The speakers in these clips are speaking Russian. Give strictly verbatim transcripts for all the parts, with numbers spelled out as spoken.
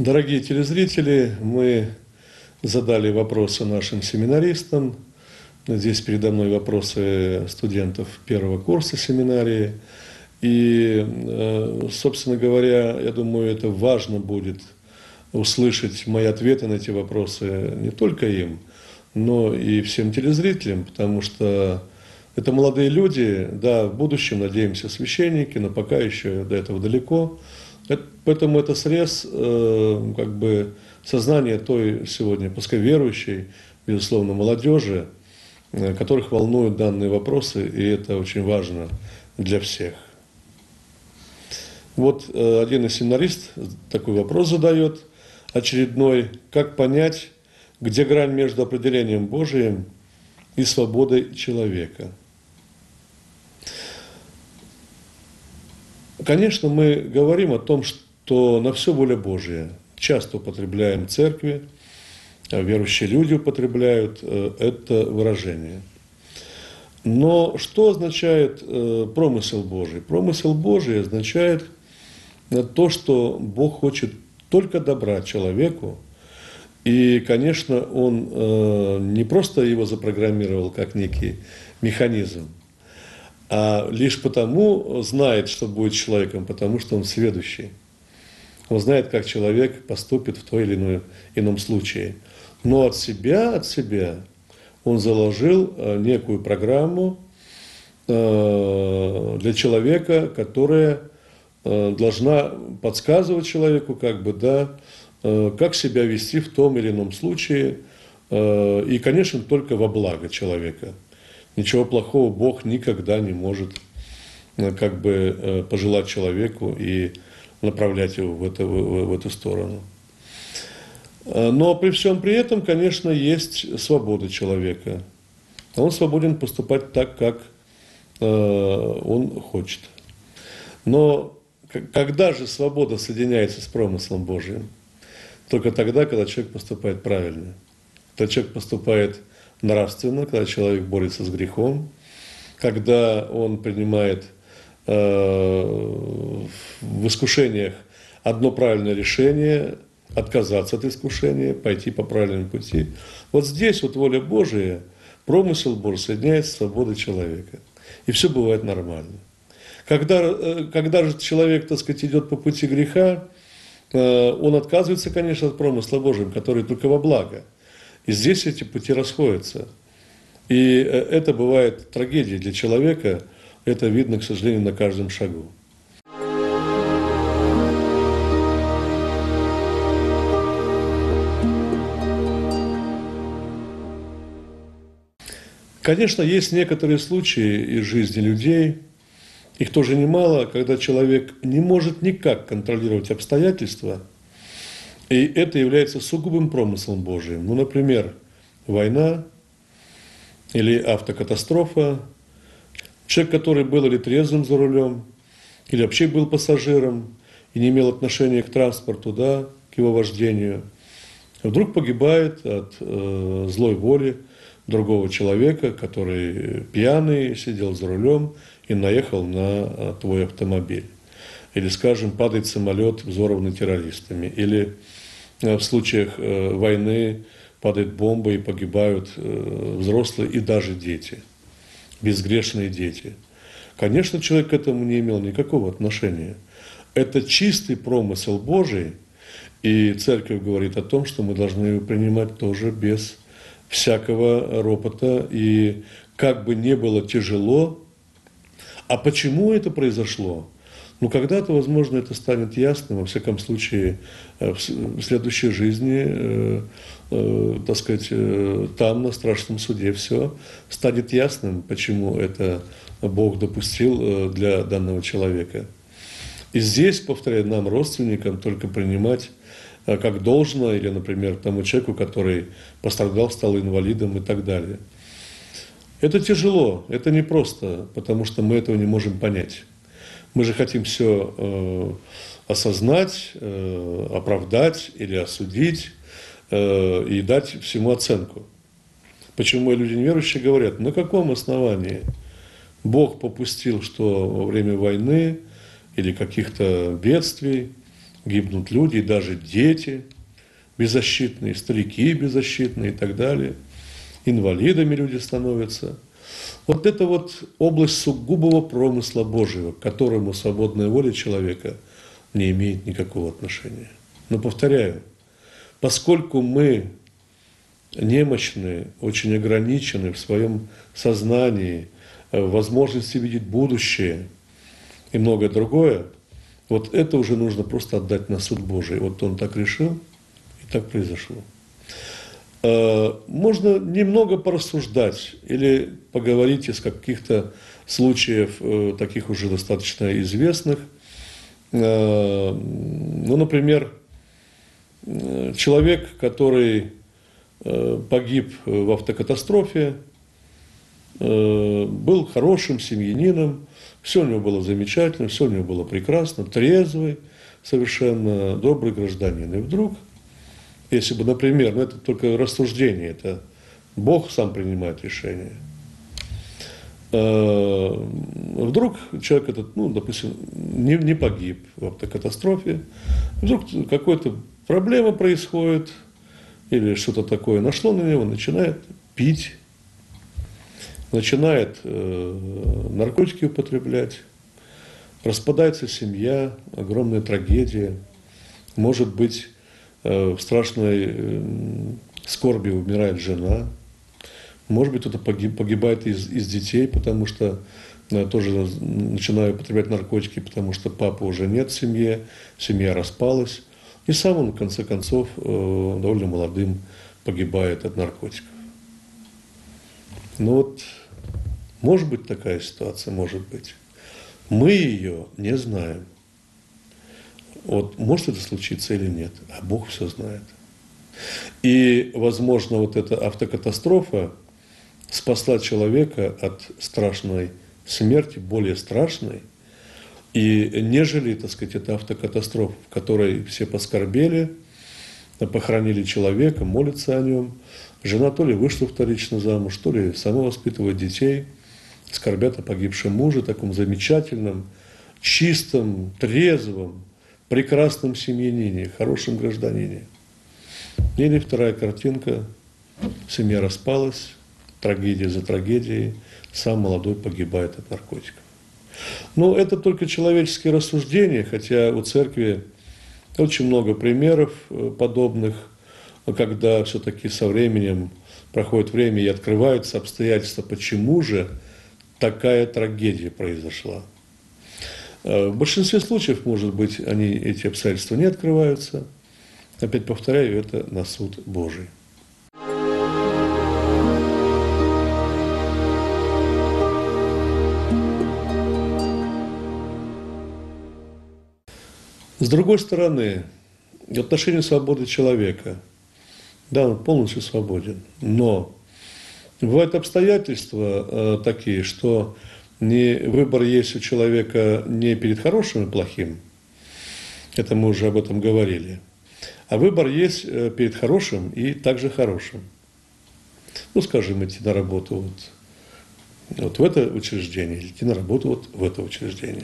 Дорогие телезрители, мы задали вопросы нашим семинаристам. Здесь передо мной вопросы студентов первого курса семинарии. И, собственно говоря, я думаю, это важно будет услышать мои ответы на эти вопросы не только им, но и всем телезрителям, потому что это молодые люди, да, в будущем, надеемся, священники, но пока еще до этого далеко. Поэтому это срез э, как бы сознания той сегодня, пускай верующей, безусловно, молодежи, э, которых волнуют данные вопросы, и это очень важно для всех. Вот э, один из семинарист такой вопрос задает очередной: как понять, где грань между определением Божиим и свободой человека? Конечно, мы говорим о том, что на все воля Божия. Часто употребляем в церкви, верующие люди употребляют это выражение. Но что означает промысел Божий? Промысел Божий означает то, что Бог хочет только добра человеку. И, конечно, Он не просто его запрограммировал как некий механизм, а лишь потому знает, что будет с человеком, потому что он сведущий. Он знает, как человек поступит в той или иной, ином случае. Но от себя, от себя он заложил некую программу для человека, которая должна подсказывать человеку, как бы, да, как себя вести в том или ином случае. И, конечно, только во благо человека. Ничего плохого Бог никогда не может как бы пожелать человеку и направлять его в, это, в, в эту сторону. Но при всем при этом, конечно, есть свобода человека. Он свободен поступать так, как он хочет. Но когда же свобода соединяется с промыслом Божиим? Только тогда, когда человек поступает правильно. Когда человек поступает нравственно, когда человек борется с грехом, когда он принимает э, в искушениях одно правильное решение, отказаться от искушения, пойти по правильному пути. Вот здесь вот воля Божия, промысел Божий соединяется с свободой человека. И все бывает нормально. Когда, когда же человек, так сказать, идет по пути греха, э, он отказывается, конечно, от промысла Божьего, который только во благо. И здесь эти пути расходятся. И это бывает трагедией для человека. Это видно, к сожалению, на каждом шагу. Конечно, есть некоторые случаи из жизни людей, их тоже немало, когда человек не может никак контролировать обстоятельства, и это является сугубым промыслом Божиим. Ну, например, война или автокатастрофа. Человек, который был или трезвым за рулем, или вообще был пассажиром и не имел отношения к транспорту, да, к его вождению, вдруг погибает от э, злой воли другого человека, который пьяный сидел за рулем и наехал на твой автомобиль. Или, скажем, падает самолет, взорванный террористами. Или в случаях войны падает бомба и погибают взрослые и даже дети, безгрешные дети. Конечно, человек к этому не имел никакого отношения. Это чистый промысел Божий, и Церковь говорит о том, что мы должны его принимать тоже без всякого ропота. И как бы не было тяжело, а почему это произошло? Ну, когда-то, возможно, это станет ясным, во всяком случае, в следующей жизни, э, э, так сказать, э, там, на страшном суде, все станет ясным, почему это Бог допустил для данного человека. И здесь, повторяю, нам, родственникам, только принимать как должно, или, например, тому человеку, который пострадал, стал инвалидом и так далее. Это тяжело, это непросто, потому что мы этого не можем понять. Мы же хотим все э, осознать, э, оправдать или осудить э, и дать всему оценку. Почему люди неверующие говорят, на каком основании Бог попустил, что во время войны или каких-то бедствий гибнут люди, и даже дети беззащитные, старики беззащитные и так далее. Инвалидами люди становятся. Вот это вот область сугубого промысла Божьего, к которому свободная воля человека не имеет никакого отношения. Но повторяю, поскольку мы немощны, очень ограничены в своем сознании, в возможности видеть будущее и многое другое, вот это уже нужно просто отдать на суд Божий. Вот Он так решил, и так произошло. Можно немного порассуждать или поговорить из каких-то случаев, таких уже достаточно известных. Ну, например, человек, который погиб в автокатастрофе, был хорошим семьянином, все у него было замечательно, все у него было прекрасно, трезвый, совершенно добрый гражданин. И вдруг, если бы, например, ну это только рассуждение, это Бог сам принимает решение, вдруг человек этот, ну, допустим, не, не погиб в автокатастрофе, вдруг какая-то проблема происходит, или что-то такое нашло на него, начинает пить, начинает э, наркотики употреблять, распадается семья, огромная трагедия, может быть, э, в страшной э, скорби умирает жена, может быть, кто-то погиб, погибает из, из детей, потому что э, тоже начинают употреблять наркотики, потому что папы уже нет в семье, семья распалась. И сам он, в конце концов, довольно молодым погибает от наркотиков. Ну вот, может быть такая ситуация, может быть. Мы ее не знаем. Вот может это случиться или нет, а Бог все знает. И, возможно, вот эта автокатастрофа спасла человека от страшной смерти, более страшной, и нежели, так сказать, это автокатастрофа, в которой все поскорбели, похоронили человека, молятся о нем. Жена то ли вышла вторично замуж, то ли сама воспитывает детей, скорбят о погибшем муже, таком замечательном, чистом, трезвом, прекрасном семьянине, хорошем гражданине. Или вторая картинка, семья распалась, трагедия за трагедией, сам молодой погибает от наркотиков. Но это только человеческие рассуждения, хотя у церкви очень много примеров подобных, когда все-таки со временем проходит время и открываются обстоятельства, почему же такая трагедия произошла. В большинстве случаев, может быть, они, эти обстоятельства не открываются. Опять повторяю, это на суд Божий. С другой стороны, в отношении свободы человека, да, он полностью свободен, но бывают обстоятельства э, такие, что не, выбор есть у человека не перед хорошим и плохим, это мы уже об этом говорили, а выбор есть перед хорошим и также хорошим. Ну, скажем, идти на работу вот, вот в это учреждение, или идти на работу вот в это учреждение.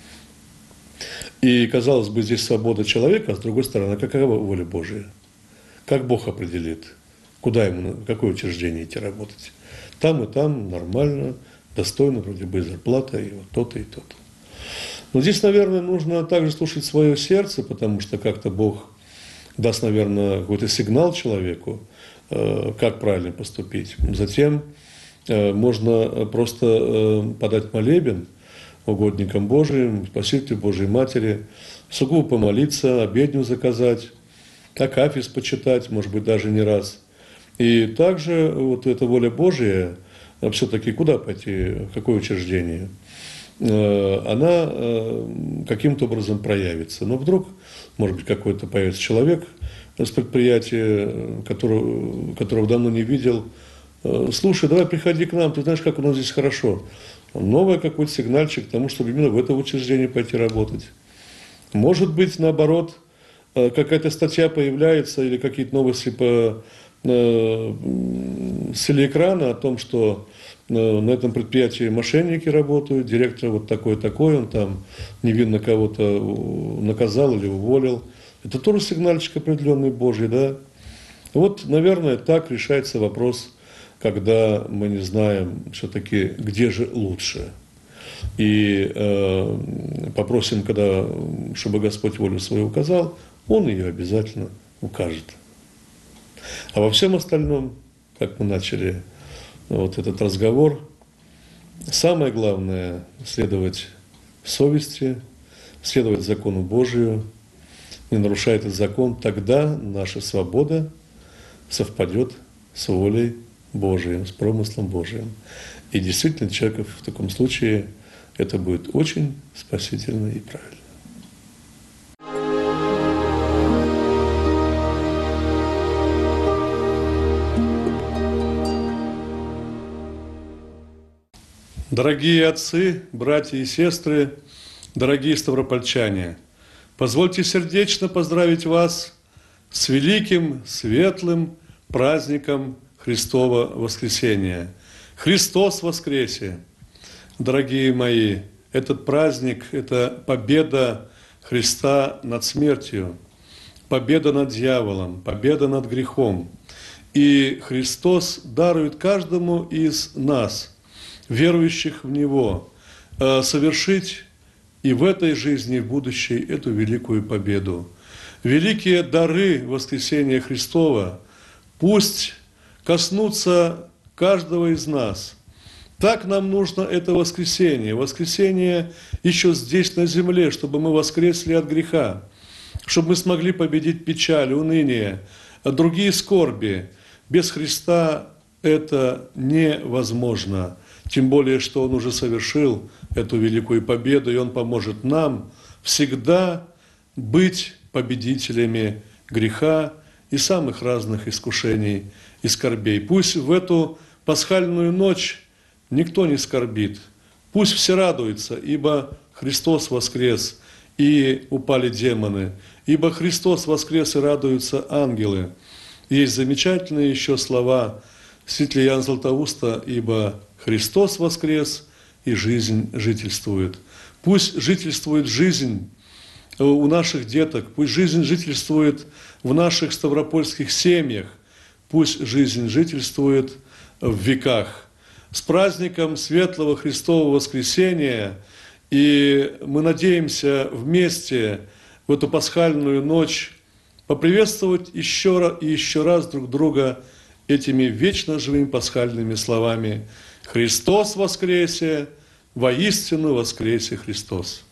И, казалось бы, здесь свобода человека, а с другой стороны, какова воля Божия? Как Бог определит, куда ему, в какое учреждение идти работать? Там и там нормально, достойно, вроде бы и зарплата, и вот то-то, и то-то. Но здесь, наверное, нужно также слушать свое сердце, потому что как-то Бог даст, наверное, какой-то сигнал человеку, как правильно поступить. Затем можно просто подать молебен угодникам Божиим, Спасителю Божией Матери, сугубо помолиться, обедню заказать, акафист почитать, может быть, даже не раз. И также вот эта воля Божия, все-таки куда пойти, в какое учреждение, она каким-то образом проявится. Но вдруг, может быть, какой-то появится человек с предприятия, которого, которого давно не видел. Слушай, давай приходи к нам, ты знаешь, как у нас здесь хорошо. Новый какой-то сигнальчик к тому, чтобы именно в это учреждение пойти работать. Может быть, наоборот, какая-то статья появляется или какие-то новости по, с телеэкрана о том, что на этом предприятии мошенники работают, директор вот такой-такой, он там невинно кого-то наказал или уволил. Это тоже сигнальчик определенный Божий, да? Вот, наверное, так решается вопрос, когда мы не знаем все-таки, где же лучше. И э, попросим, когда, чтобы Господь волю свою указал, Он ее обязательно укажет. А во всем остальном, как мы начали вот этот разговор, самое главное – следовать совести, следовать закону Божию, не нарушая этот закон, тогда наша свобода совпадет с волей Божией, с промыслом Божиим. И действительно, человеку в таком случае это будет очень спасительно и правильно. Дорогие отцы, братья и сестры, дорогие ставропольчане, позвольте сердечно поздравить вас с великим, светлым праздником Христова Воскресения. Христос воскресе! Дорогие мои, этот праздник – это победа Христа над смертью, победа над дьяволом, победа над грехом. И Христос дарует каждому из нас, верующих в Него, совершить и в этой жизни, и в будущей эту великую победу. Великие дары воскресения Христова пусть коснутся каждого из нас. Так нам нужно это воскресение. Воскресение еще здесь, на земле, чтобы мы воскресли от греха, чтобы мы смогли победить печаль, уныние, другие скорби. Без Христа это невозможно. Тем более, что Он уже совершил эту великую победу, и Он поможет нам всегда быть победителями греха и самых разных искушений и скорбей. Пусть в эту пасхальную ночь никто не скорбит, пусть все радуются, ибо Христос воскрес, и упали демоны, ибо Христос воскрес, и радуются ангелы. Есть замечательные еще слова святителя Иоанна Златоуста, ибо Христос воскрес, и жизнь жительствует. Пусть жительствует жизнь у наших деток, пусть жизнь жительствует в наших ставропольских семьях, пусть жизнь жительствует в веках. С праздником Светлого Христового Воскресения, и мы надеемся вместе в эту пасхальную ночь поприветствовать еще раз и еще раз друг друга этими вечно живыми пасхальными словами: «Христос воскресе! Воистину воскресе Христос!»